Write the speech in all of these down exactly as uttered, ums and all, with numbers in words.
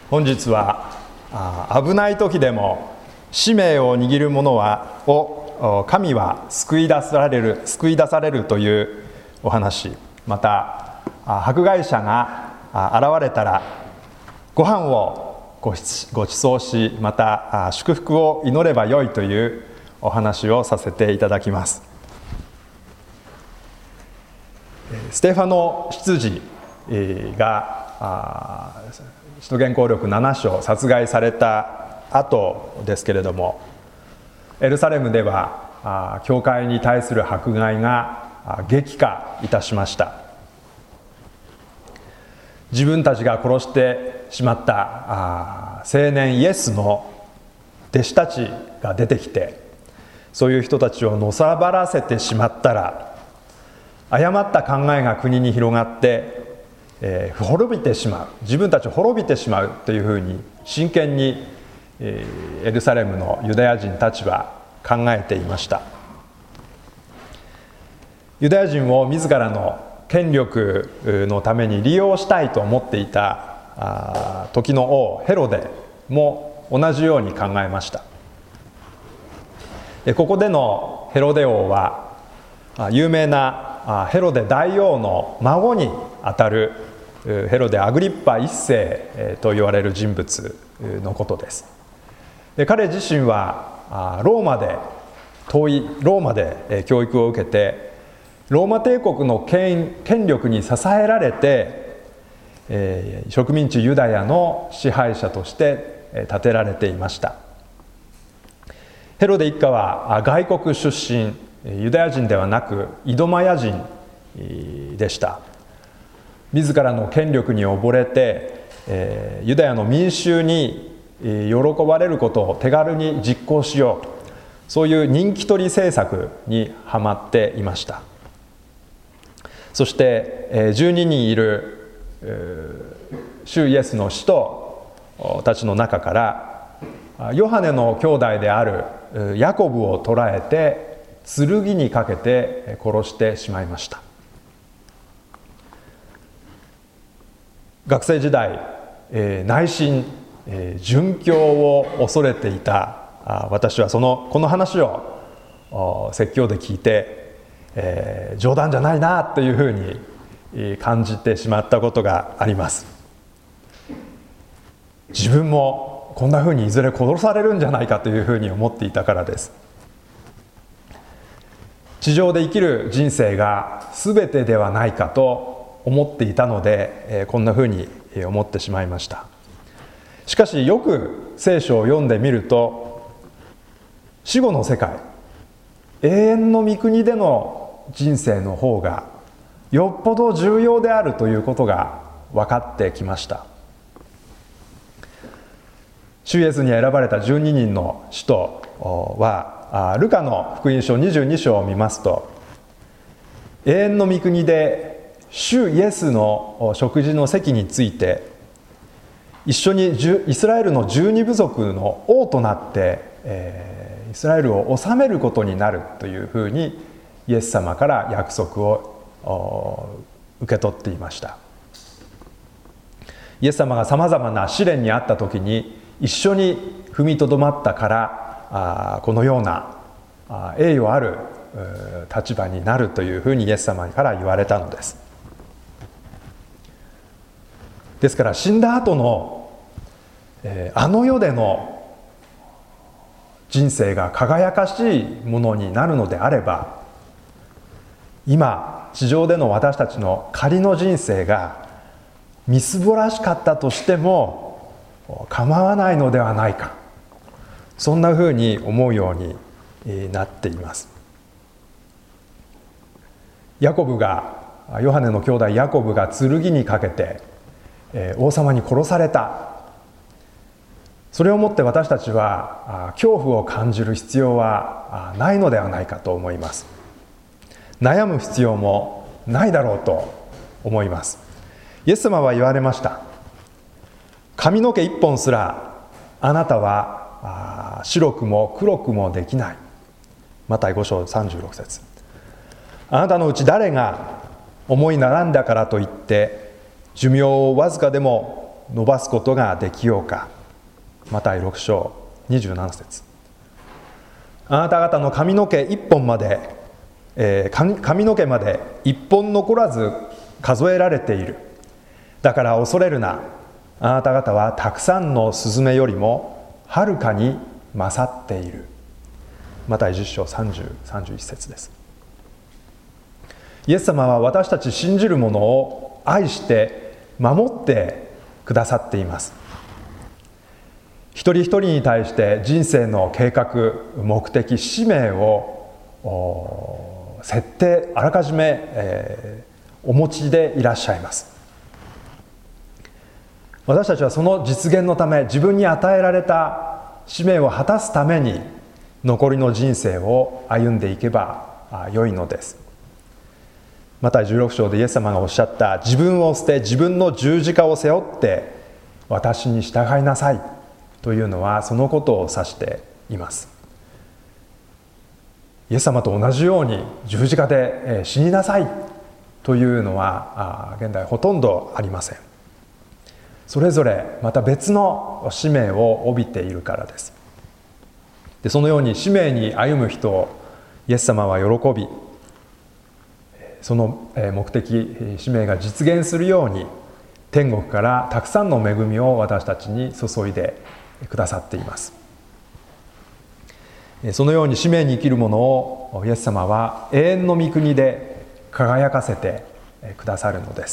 本日はあ危ない時でも使命を握る者はを神は救い出される救い出されるというお話、また迫害者が現れたらご飯をごちそうし、また祝福を祈ればよいというお話をさせていただきます。ステファノ執事が使徒言行録なな章殺害された後ですけれども、エルサレムでは教会に対する迫害が激化いたしました。自分たちが殺してしまった青年イエスの弟子たちが出てきて、そういう人たちをのさばらせてしまったら誤った考えが国に広がって、えー、滅びてしまう、自分たち滅びてしまうというふうに真剣に、えー、エルサレムのユダヤ人たちは考えていました。ユダヤ人を自らの権力のために利用したいと思っていた時の王ヘロデも同じように考えました。ここでのヘロデ王は有名なヘロデ大王の孫にあたるヘロデアグリッパ一世と言われる人物のことです。で、彼自身はローマで遠いローマで教育を受けて、ローマ帝国の 権, 権力に支えられて、えー、植民地ユダヤの支配者として立てられていました。ヘロデ一家は外国出身、ユダヤ人ではなくイドマヤ人でした。自らの権力に溺れて、えー、ユダヤの民衆に喜ばれることを手軽に実行しよう、そういう人気取り政策にはまっていました。そしてじゅうににんいる主イエスの使徒たちの中からヨハネの兄弟であるヤコブを捕らえて剣にかけて殺してしまいました。学生時代、内心殉教を恐れていた私はそのこの話を説教で聞いて、えー、冗談じゃないなというふうに感じてしまったことがあります。自分もこんなふうにいずれ殺されるんじゃないかというふうに思っていたからです。地上で生きる人生が全てではないかと思っていたので、えー、こんなふうに思ってしまいました。しかしよく聖書を読んでみると、死後の世界、永遠の御国での人生の方がよっぽど重要であるということが分かってきました。主イエスに選ばれたじゅうににんの使徒はルカの福音書にじゅうに章を見ますと、永遠の御国で主イエスの食事の席について一緒にイスラエルの十二部族の王となって、えー、イスラエルを治めることになるというふうにイエス様から約束を受け取っていました。イエス様がさまざまな試練にあった時に一緒に踏みとどまったから、あこのような栄誉ある立場になるというふうにイエス様から言われたのです。ですから死んだ後の、えー、あの世での人生が輝かしいものになるのであれば、今地上での私たちの仮の人生がみすぼらしかったとしても構わないのではないか、そんなふうに思うようになっています。ヤコブがヨハネの兄弟ヤコブが剣にかけて王様に殺された。それをもって私たちは恐怖を感じる必要はないのではないかと思います。悩む必要もないだろうと思います。イエス様は言われました。髪の毛一本すらあなたは白くも黒くもできない。マタイご章さんじゅうろく節。あなたのうち誰が思い並んだからといって寿命をわずかでも伸ばすことができようか。マタイろく章にじゅうなな節。あなた方の髪の毛一本まで、えー、髪, 髪の毛まで一本残らず数えられている。だから恐れるな。あなた方はたくさんのスズメよりもはるかに勝っている。マタイじゅっ章さんじゅう、さんじゅういち節です。イエス様は私たち信じる者を愛して守ってくださっています。一人一人に対して人生の計画、目的、使命を設定、あらかじめ、えー、お持ちでいらっしゃいます。私たちはその実現のため、自分に与えられた使命を果たすために残りの人生を歩んでいけば良いのです。マタイじゅうろく章でイエス様がおっしゃった、自分を捨て自分の十字架を背負って私に従いなさいというのはそのことを指しています。イエス様と同じように十字架で死になさいというのは現代ほとんどありません。それぞれまた別の使命を帯びているからです。でそのように使命に歩む人をイエス様は喜び、その目的、使命が実現するように天国からたくさんの恵みを私たちに注いでくださっています。そのように使命に生きる者をイエス様は永遠の御国で輝かせてくださるのです。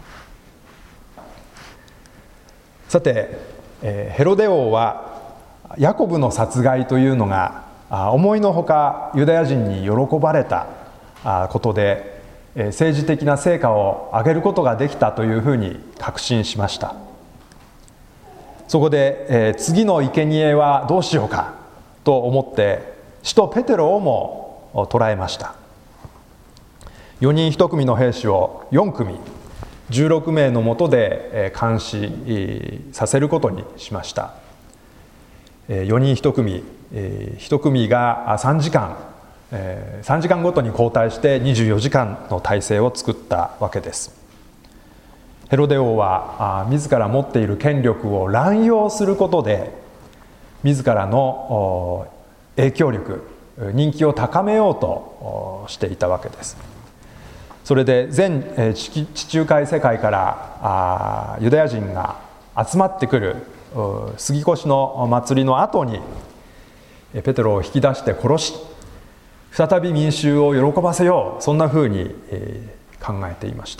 さて、ヘロデ王はヤコブの殺害というのが思いのほかユダヤ人に喜ばれたことで、政治的な成果を上げることができたというふうに確信しました。そこで、えー、次の生贄はどうしようかと思って使徒ペテロをも捕らえました。よにんいち組の兵士をよん組じゅうろく名のもとで監視させることにしました。よにんいち組いち組がさんじかんさんじかんごとに交代してにじゅうよじかんの体制を作ったわけです。ヘロデ王は自ら持っている権力を乱用することで自らの影響力、人気を高めようとしていたわけです。それで全地中海世界からユダヤ人が集まってくる杉越の祭りの後にペテロを引き出して殺し、再び民衆を喜ばせよう、そんなふうに考えていました。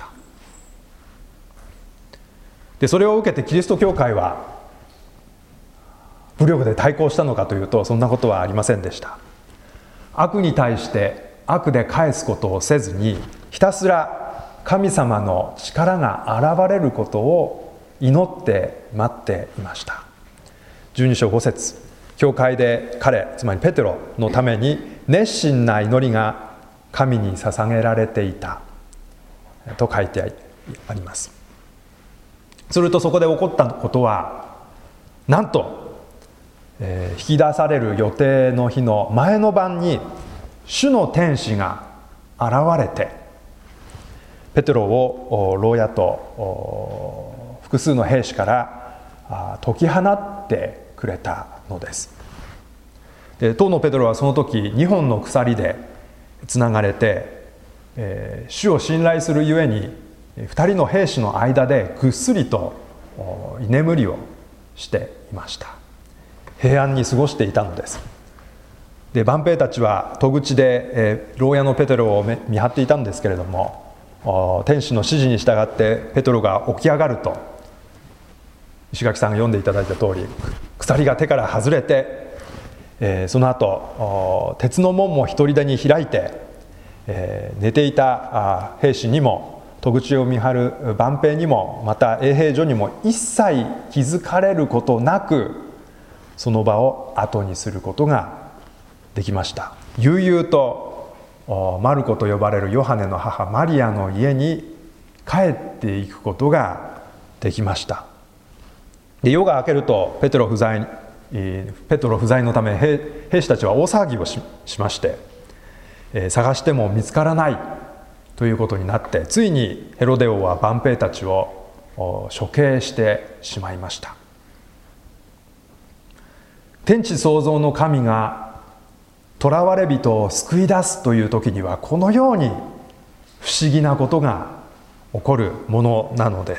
でそれを受けてキリスト教会は武力で対抗したのかというと、そんなことはありませんでした。悪に対して悪で返すことをせずに、ひたすら神様の力が現れることを祈って待っていました。じゅうに章ご節、教会で彼、つまりペテロのために熱心な祈りが神に捧げられていたと書いてあります。するとそこで起こったことは、なんと、えー、引き出される予定の日の前の晩に主の天使が現れてペテロを牢屋と複数の兵士から解き放ってくれたのです。で当のペテロはその時にほんの鎖でつながれて、えー、主を信頼するゆえにふたりの兵士の間でぐっすりと居眠りをしていました。平安に過ごしていたのです。で万兵たちは戸口で、えー、牢屋のペテロを見張っていたんですけれども、天使の指示に従ってペテロが起き上がると、石垣さんが読んでいただいた通り鎖が手から外れて、えー、その後鉄の門も一人でに開いて、えー、寝ていた兵士にも戸口を見張る万兵にもまた衛兵所にも一切気づかれることなくその場を後にすることができました。悠々とマルコと呼ばれるヨハネの母マリアの家に帰っていくことができました。で夜が明けるとペテロ不在ペテロ不在のため 兵, 兵士たちは大騒ぎを し, しまして、えー、探しても見つからないということになって、ついにヘロデ王は万兵たちを処刑してしまいました。天地創造の神が囚われ人を救い出すという時には、このように不思議なことが起こるものなのです。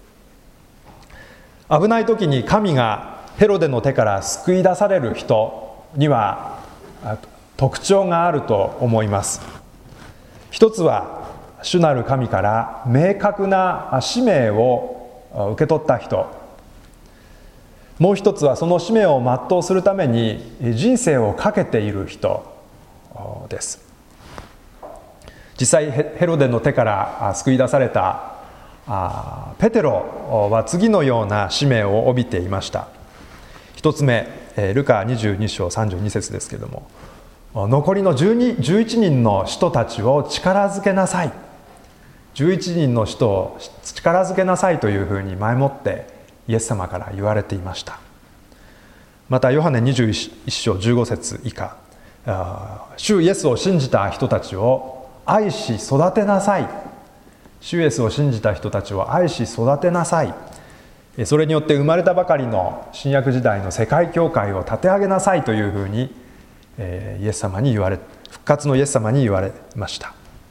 危ない時に神がヘロデの手から救い出される人には特徴があると思います。一つは主なる神から明確な使命を受け取った人、もう一つはその使命を全うするために人生をかけている人です。実際ヘロデの手から救い出されたペテロは次のような使命を帯びていました。一つ目、ルカにじゅうに章さんじゅうに節ですけれども、残りのじゅうに、じゅういちにんの使徒たちを力づけなさい、じゅういちにんの使徒を力づけなさいというふうに前もってイエス様から言われていました。またヨハネにじゅういち章じゅうご節以下、主イエスを信じた人たちを愛し育てなさい、主イエスを信じた人たちを愛し育てなさい、それによって生まれたばかりの新約時代の世界教会を立て上げなさいというふうにイエス様に言われ、復活のイエス様に言われました。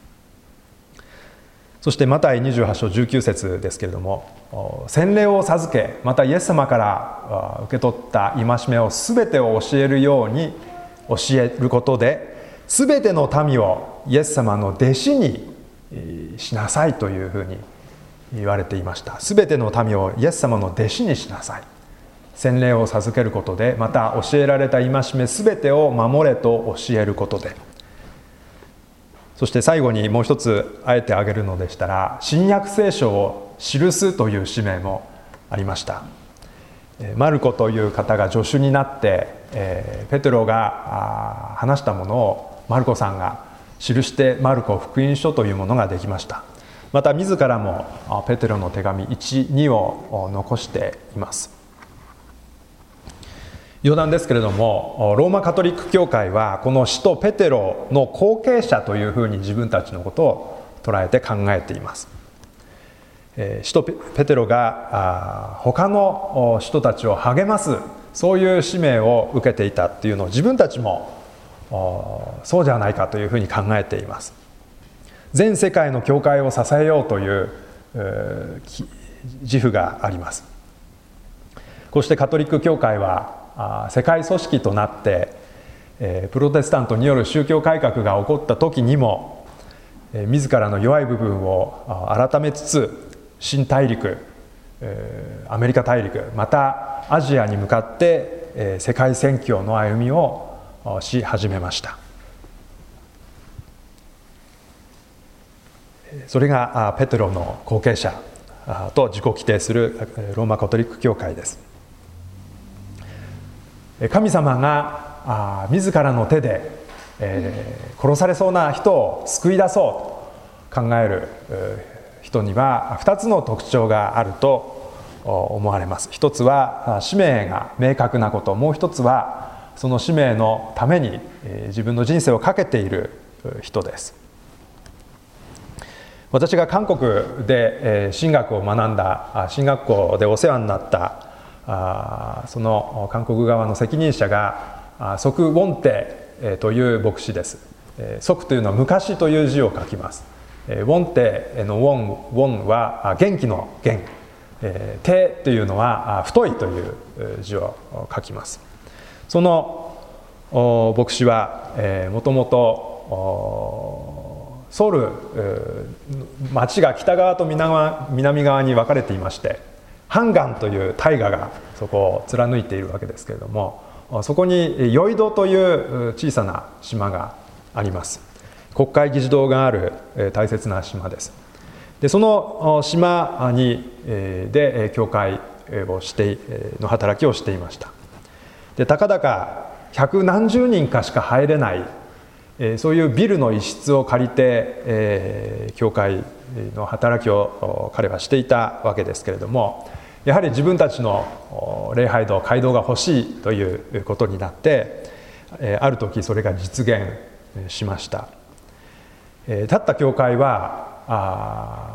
そしてマタイにじゅうはち章じゅうきゅう節ですけれども、洗礼を授け、またイエス様から受け取った戒めを全てを教えるように教えることで、全ての民をイエス様の弟子にしなさいというふうに言われていました。全ての民をイエス様の弟子にしなさい。洗礼を授けることで、また教えられた戒め全てを守れと教えることで、そして最後にもう一つあえて挙げるのでしたら、新約聖書を記すという使命もありました。マルコという方が助手になって、えー、ペテロが話したものをマルコさんが記してマルコ福音書というものができました。また自らもペテロの手紙いち、にを残しています。余談ですけれども、ローマカトリック教会はこの使徒ペテロの後継者というふうに自分たちのことを捉えて考えています。使徒ペテロが他の使徒たちを励ます、そういう使命を受けていたっていうのを自分たちもそうじゃないかというふうに考えています。全世界の教会を支えようという自負があります。こうしてカトリック教会は世界組織となって、プロテスタントによる宗教改革が起こった時にも、自らの弱い部分を改めつつ、新大陸、アメリカ大陸、またアジアに向かって世界宣教の歩みをし始めました。それがペテロの後継者と自己規定するローマカトリック教会です。神様が自らの手で、えー、殺されそうな人を救い出そうと考える人にはふたつの特徴があると思われます。一つは使命が明確なこと、もう一つはその使命のために自分の人生をかけている人です。私が韓国で神学を学んだ、神学校でお世話になったあその韓国側の責任者がソク・ウォンテという牧師です。ソクというのは昔という字を書きます。ウォンテのウォン、ウォンは元気の元、テというのは太いという字を書きます。その牧師はもともとソウル町が北側と南側に分かれていまして、ハンガンという大河がそこを貫いているわけですけれども、そこにヨイドという小さな島があります。国会議事堂がある大切な島です。でその島にで教会をしての働きをしていました。でたかだか百何十人かしか入れない、そういうビルの一室を借りて教会の働きを彼はしていたわけですけれども、やはり自分たちの礼拝堂、会堂が欲しいということになって、ある時それが実現しました。建った教会は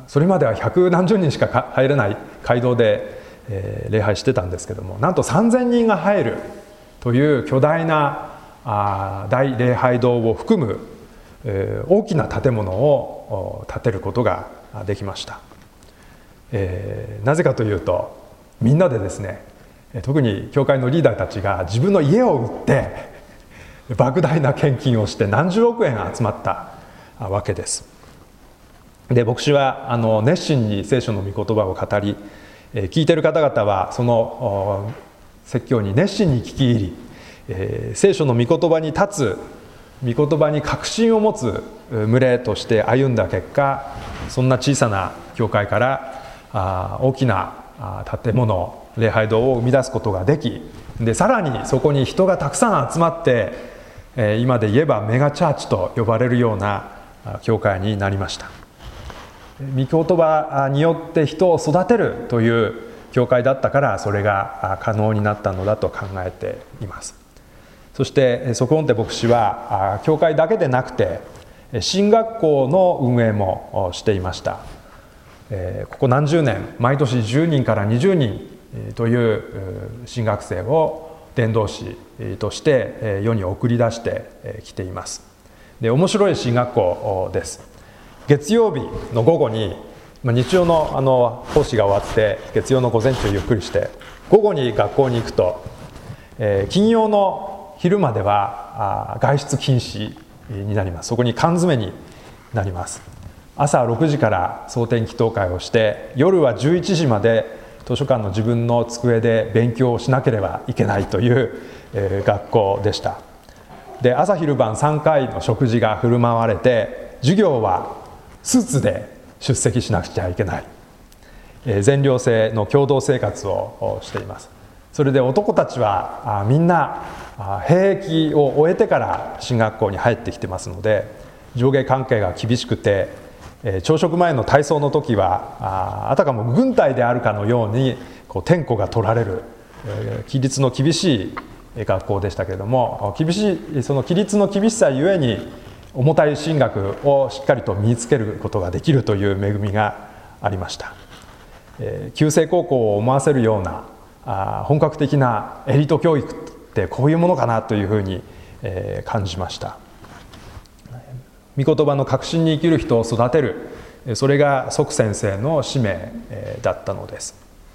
それまでは百何十人しか入れない街道で、えー、礼拝してたんですけども、なんとさんぜんにんが入るという巨大なあ大礼拝堂を含む、えー、大きな建物を建てることができました。えー、なぜかというと、みんなでですね、特に教会のリーダーたちが自分の家を売って莫大な献金をして何十億円集まったわけです。で、牧師はあの熱心に聖書の御言葉を語り、聞いている方々はその説教に熱心に聞き入り、えー、聖書の御言葉に立つ、御言葉に確信を持つ群れとして歩んだ結果、そんな小さな教会からあ大きな建物、礼拝堂を生み出すことができ、でさらにそこに人がたくさん集まって、えー、今で言えばメガチャーチと呼ばれるような教会になりました。御言葉によって人を育てるという教会だったから、それが可能になったのだと考えています。そしてソクオンテ牧師は教会だけでなくて神学校の運営もしていました。ここ何十年、毎年じゅうにんからにじゅうにんという神学生を伝道師として世に送り出してきています。で、面白い神学校です。月曜日の午後に、日曜のあの講師が終わって月曜の午前中ゆっくりして、午後に学校に行くと、金曜の昼までは外出禁止になります。そこに缶詰になります。朝ろくじから蒼天祈祷会をして、夜はじゅういちじまで図書館の自分の机で勉強をしなければいけないという、えー、学校でした。で、朝昼晩さんかいの食事が振る舞われて、授業はスーツで出席しなくちゃいけない、えー、全寮制の共同生活をしています。それで男たちはあみんなあ兵役を終えてから進学校に入ってきてますので、上下関係が厳しくて、えー、朝食前の体操の時は あ, あたかも軍隊であるかのようにこう点呼が取られる、えー、規律の厳しい学校でしたけれども、厳しいその規律の厳しさゆえに重たい神学をしっかりと身につけることができるという恵みがありました。えー、旧制高校を思わせるようなあ本格的なエリート教育ってこういうものかなというふうに、えー、感じました。御言葉の確信に生きる人を育てる、それがソク先生の使命だったのです。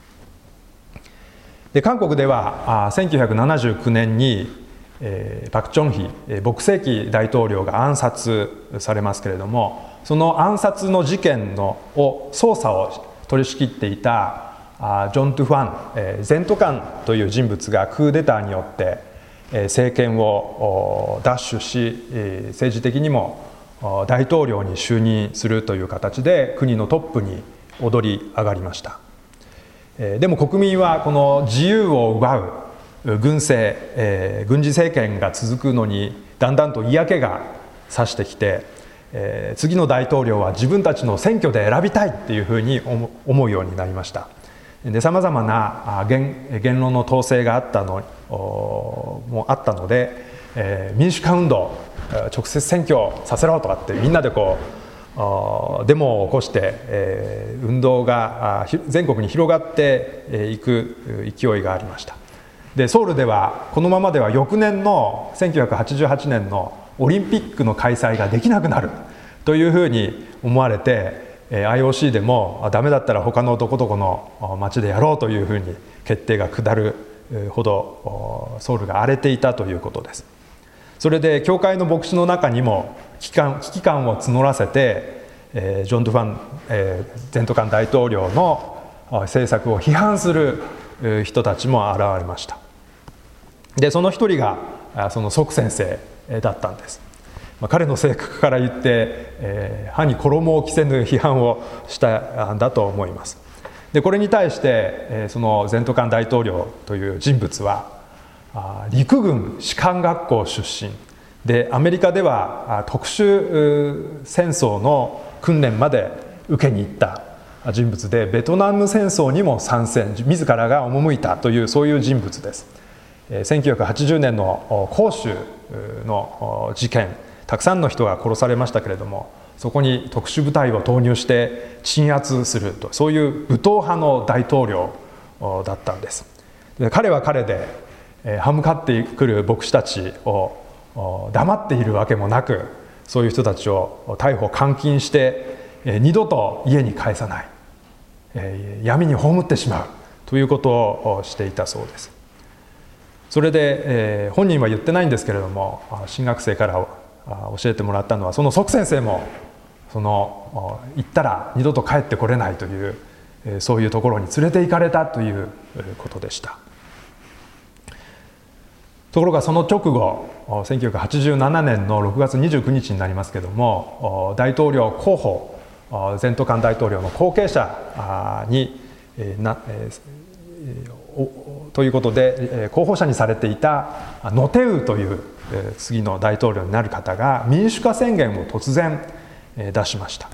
で、韓国ではせんきゅうひゃくななじゅうきゅうねんにパク・チョンヒ朴正祺大統領が暗殺されますけれども、その暗殺の事件のを捜査を取り仕切っていたジョン・トゥファン全斗艦という人物がクーデターによって政権を奪取し、政治的にも大統領に就任するという形で国のトップに躍り上がりました。でも国民はこの自由を奪う軍政、軍事政権が続くのにだんだんと嫌気がさしてきて、次の大統領は自分たちの選挙で選びたいっていうふうに思うようになりました。で、さまざまな 言, 言論の統制があったのもあったので、民主化運動、直接選挙させろとかってみんなでこうデモを起こして、えー、運動が全国に広がっていく勢いがありました。で、ソウルではこのままでは翌年のせんきゅうひゃくはちじゅうはちねんのオリンピックの開催ができなくなるというふうに思われて、 アイオーシー でもダメだったら他のどこどこの町でやろうというふうに決定が下るほどソウルが荒れていたということです。それで教会の牧師の中にも危機感、危機感を募らせて、えー、ジョン・ドゥファン、えー、全斗艦大統領の政策を批判する人たちも現れました。で、その一人がそのソク先生だったんです。まあ、彼の性格から言って、えー、歯に衣を着せぬ批判をしたんだと思います。で、これに対して、えー、その全斗艦大統領という人物は陸軍士官学校出身で、アメリカでは特殊戦争の訓練まで受けに行った人物で、ベトナム戦争にも参戦、自らが赴いたというそういう人物です。せんきゅうひゃくはちじゅうねんの光州の事件、たくさんの人が殺されましたけれども、 そこに特殊部隊を投入して鎮圧すると、そういう武闘派の大統領だったんです。で彼は彼で、えー、歯向かってくる牧師たちを黙っているわけもなく、そういう人たちを逮捕監禁して、えー、二度と家に帰さない、えー、闇に葬ってしまうということをしていたそうです。それで、えー、本人は言ってないんですけれども、神学生から教えてもらったのは、その側先生もその行ったら二度と帰ってこれないという、えー、そういうところに連れて行かれたということでした。ところがその直後、せんきゅうひゃくはちじゅうななねんのろくがつにじゅうくにちになりますけれども、大統領候補、全斗艦大統領の後継者にな、えー、ということで候補者にされていたノテウという次の大統領になる方が民主化宣言を突然出しました。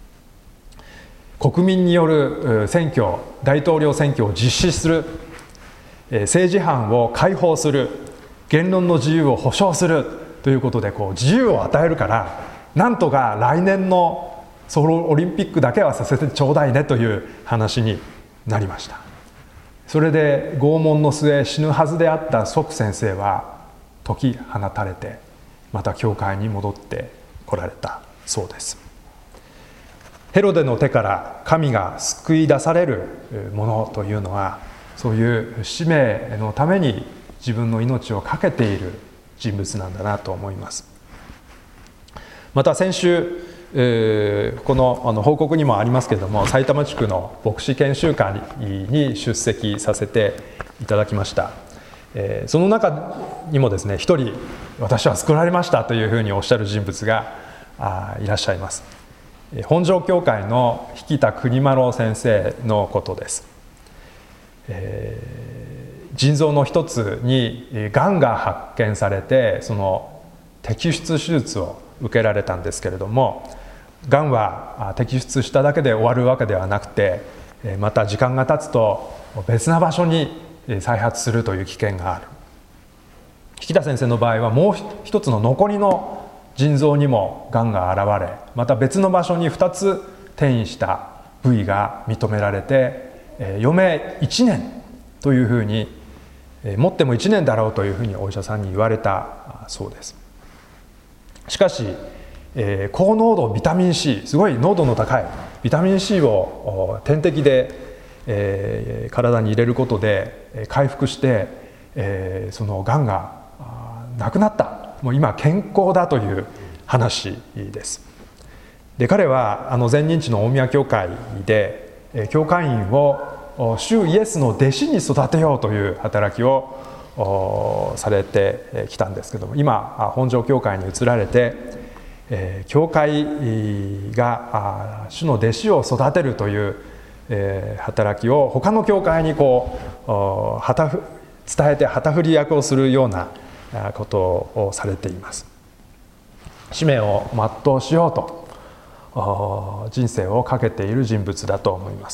国民による選挙、大統領選挙を実施する、政治犯を解放する、言論の自由を保障するということで、こう自由を与えるから、なんとか来年のソウルオリンピックだけはさせてちょうだいねという話になりました。それで拷問の末死ぬはずであったソク先生は解き放たれて、また教会に戻ってこられたそうです。ヘロデの手から神が救い出されるものというのは、そういう使命のために自分の命を懸けている人物なんだなと思います。また先週、えー、このあの報告にもありますけれども、埼玉地区の牧師研修会に出席させていただきました。えー、その中にもですね、一人私は救われましたというふうにおっしゃる人物があいらっしゃいます。本庄教会の引田国丸先生のことです。えー、腎臓の一つにがんが発見されて、その摘出手術を受けられたんですけれども、がんは摘出しただけで終わるわけではなくて、また時間が経つと別な場所に再発するという危険がある。引田先生の場合はもう一つの残りの腎臓にもがんが現れ、また別の場所にふたつ転移した部位が認められて、余命いちねんというふうに、もってもいちねんだろうというふうにお医者さんに言われたそうです。しかし、えー、高濃度ビタミン C、 すごい濃度の高いビタミン C を点滴で、えー、体に入れることで回復して、えー、そのがんがなくなった、もう今健康だという話です。で彼はあの前任地の大宮教会で教会員を主イエスの弟子に育てようという働きをされてきたんですけども、今本庄教会に移られて、えー、教会が主の弟子を育てるという、えー、働きを他の教会にこう旗ふ伝えて旗振り役をするようなことをされています。使命を全うしようと人生をかけている人物だと思います。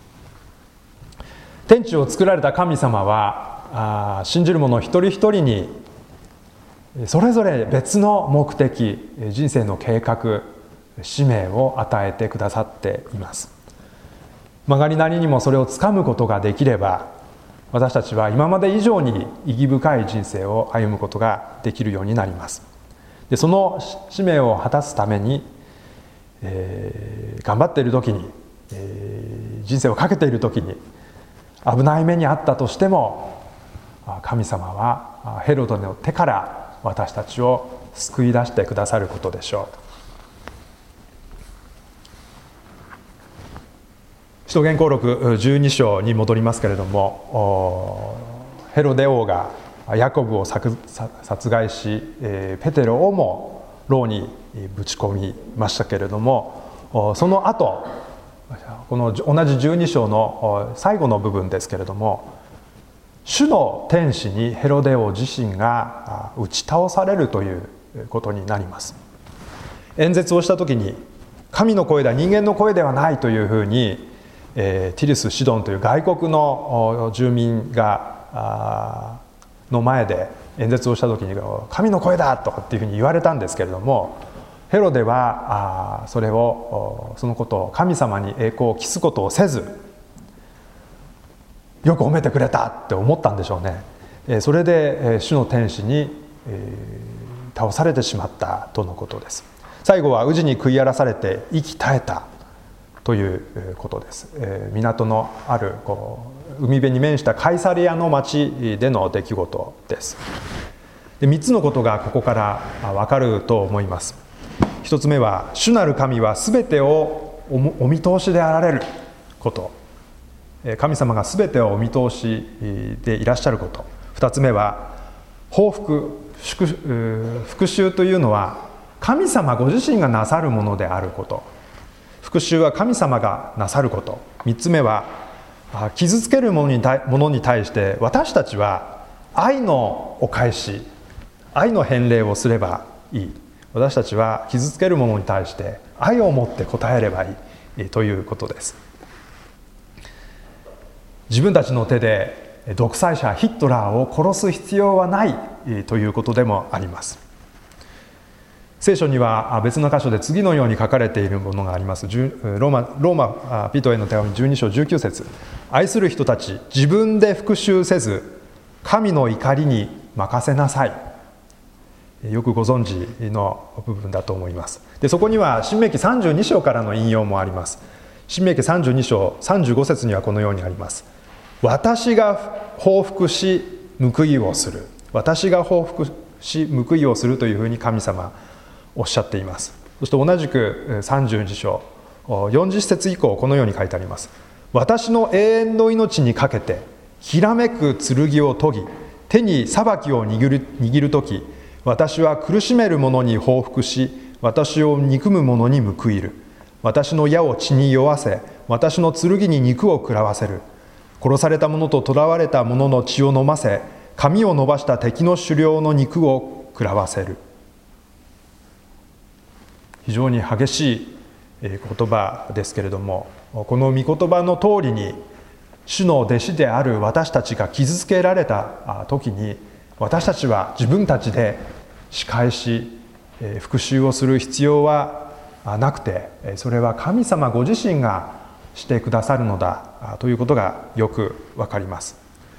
天地を作られた神様は信じる者一人一人にそれぞれ別の目的、人生の計画、使命を与えてくださっています。曲がりなりにもそれをつかむことができれば、私たちは今まで以上に意義深い人生を歩むことができるようになります。でその使命を果たすために、えー、頑張っている時に、えー、人生をかけている時に危ない目にあったとしても、神様はヘロデの手から私たちを救い出してくださることでしょう。使徒言行録じゅうに章に戻りますけれども、ヘロデ王がヤコブを殺害し、ペテロをも牢にぶち込みましたけれども、その後この同じじゅうに章の最後の部分ですけれども、主の天使にヘロデ王自身が打ち倒されるということになります。演説をした時に神の声だ、人間の声ではないというふうに、えー、ティルス・シドンという外国の住民がの前で演説をした時に神の声だとかっていうふうに言われたんですけれども、 ヘロデはあそれをそのことを神様に栄光を期すことをせず、よく褒めてくれたって思ったんでしょうね。それで主の天使に倒されてしまったとのことです。最後は宇治に食い荒らされて息絶えたということです。港のあるこう海辺に面したカイサリアの町での出来事です。で、みっつのことがここから分かると思います。ひとつめは、主なる神はすべてをお見通しであられること。神様がすべてをお見通しでいらっしゃること。ふたつめは、報復、復讐というのは神様ご自身がなさるものであること。復讐は神様がなさること。みっつめは、傷つけるものに対、ものに対して私たちは愛のお返し、愛の返礼をすればいい。私たちは傷つけるものに対して愛を持って応えればいいということです。自分たちの手で独裁者ヒトラーを殺す必要はないということでもあります。聖書には別の箇所で次のように書かれているものがあります。ローマ、ローマ人への手紙じゅうに章じゅうきゅう節。愛する人たち、自分で復讐せず神の怒りに任せなさい。よくご存知の部分だと思います。で、そこには申命記さんじゅうに章からの引用もあります。申命記さんじゅうに章さんじゅうご節にはこのようにあります。私が報復し報いをする。私が報復し報いをするというふうに神様おっしゃっています。そして同じくさんじゅうに章よんじゅう節以降、このように書いてあります。私の永遠の命にかけてひらめく剣を研ぎ、手に裁きを握る握るとき、私は苦しめる者に報復し、私を憎む者に報いる。私の矢を血に酔わせ、私の剣に肉を食らわせる。殺された者と囚われた者の血を飲ませ、髪を伸ばした敵の首領の肉を食らわせる。非常に激しい言葉ですけれども、この御言葉の通りに主の弟子である私たちが傷つけられた時に、私たちは自分たちで仕返し復讐をする必要はなくて、それは神様ご自身がしてくださるのだということがよくわかります。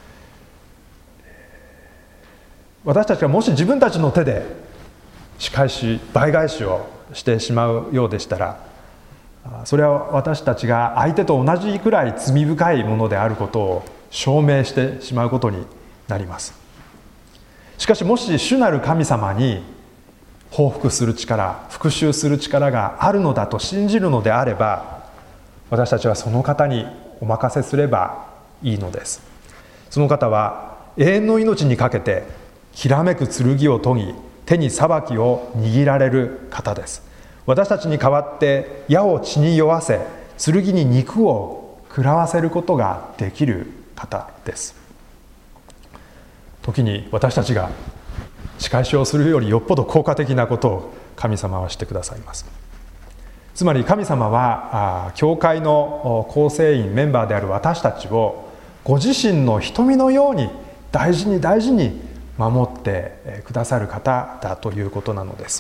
私たちがもし自分たちの手で仕返し倍返しをしてしまうようでしたら、それは私たちが相手と同じくらい罪深いものであることを証明してしまうことになります。しかし、もし主なる神様に報復する力、復讐する力があるのだと信じるのであれば、私たちはその方にお任せすればいいのです。その方は永遠の命にかけてひらめく剣を研ぎ、手に裁きを握られる方です。私たちに代わって矢を血に酔わせ、剣に肉を食らわせることができる方です。時に私たちが仕返しをするよりよっぽど効果的なことを神様はしてくださいます。つまり神様は教会の構成員メンバーである私たちをご自身の瞳のように大事に大事に守ってくださる方だということなのです。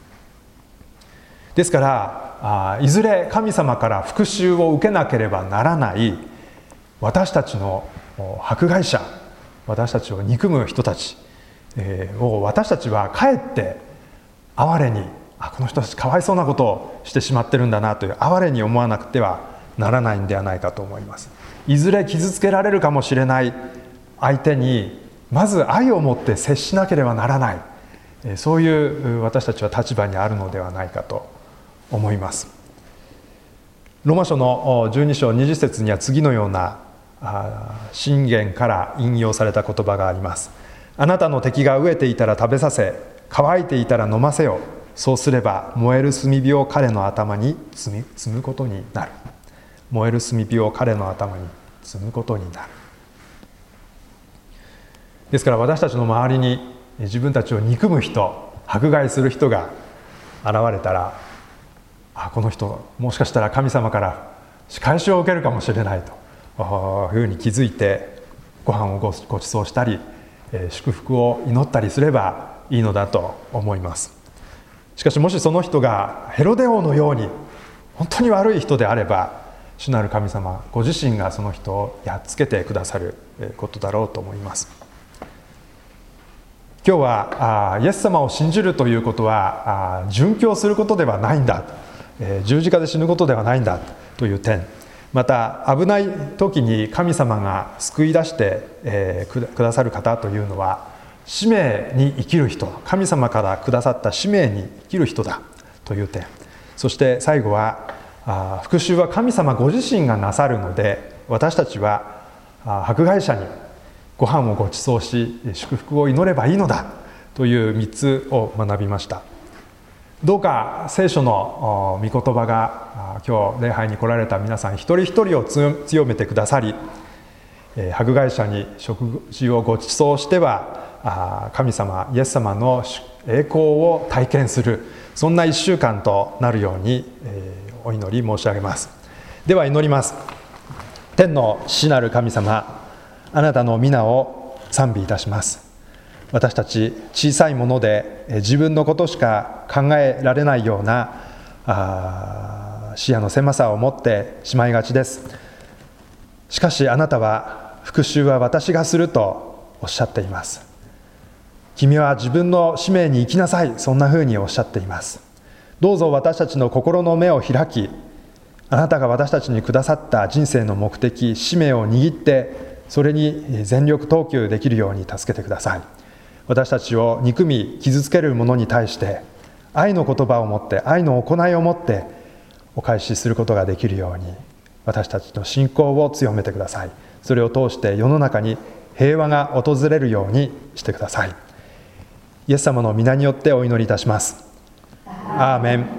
ですからいずれ神様から復讐を受けなければならない私たちの迫害者、私たちを憎む人たちを私たちはかえって哀れに、あ、この人たちかわいそうなことをしてしまってるんだなという哀れに思わなくてはならないんではないかと思います。いずれ傷つけられるかもしれない相手にまず愛を持って接しなければならない、そういう私たちは立場にあるのではないかと思います。ローマ書のじゅうに章にじゅう節には次のような箴言から引用された言葉があります。あなたの敵が飢えていたら食べさせ、乾いていたら飲ませよ。そうすれば燃える炭火を彼の頭に積むことになる。燃える炭火を彼の頭に積むことになる。ですから私たちの周りに自分たちを憎む人、迫害する人が現れたら、あ、この人もしかしたら神様から仕返しを受けるかもしれないというふうに気づいて、ご飯をごちそうしたり祝福を祈ったりすればいいのだと思います。 しかしもしその人がヘロデ王のように本当に悪い人であれば、主なる神様ご自身がその人をやっつけてくださることだろうと思います。今日はあイエス様を信じるということはあ殉教することではないんだ、えー、十字架で死ぬことではないんだという点、また危ない時に神様が救い出して、えー、くださる方というのは使命に生きる人、神様からくださった使命に生きる人だという点、そして最後はあ復讐は神様ご自身がなさるので、私たちはあ迫害者にご飯をご馳走し祝福を祈ればいいのだというみっつを学びました。どうか聖書の御言葉が今日礼拝に来られた皆さん一人一人を強めてくださり、迫害者に食事をご馳走しては神様イエス様の栄光を体験する、そんないっしゅうかんとなるようにお祈り申し上げます。では祈ります。天の父なる神様、あなたの皆を賛美いたします。私たち小さいもので自分のことしか考えられないようなあ視野の狭さを持ってしまいがちです。しかしあなたは復讐は私がするとおっしゃっています。君は自分の使命に生きなさい、そんなふうにおっしゃっています。どうぞ私たちの心の目を開き、あなたが私たちにくださった人生の目的、使命を握ってそれに全力投球できるように助けてください。私たちを憎み傷つける者に対して愛の言葉を持って、愛の行いを持ってお返しすることができるように、私たちの信仰を強めてください。それを通して世の中に平和が訪れるようにしてください。イエス様の皆によってお祈りいたします。アーメン。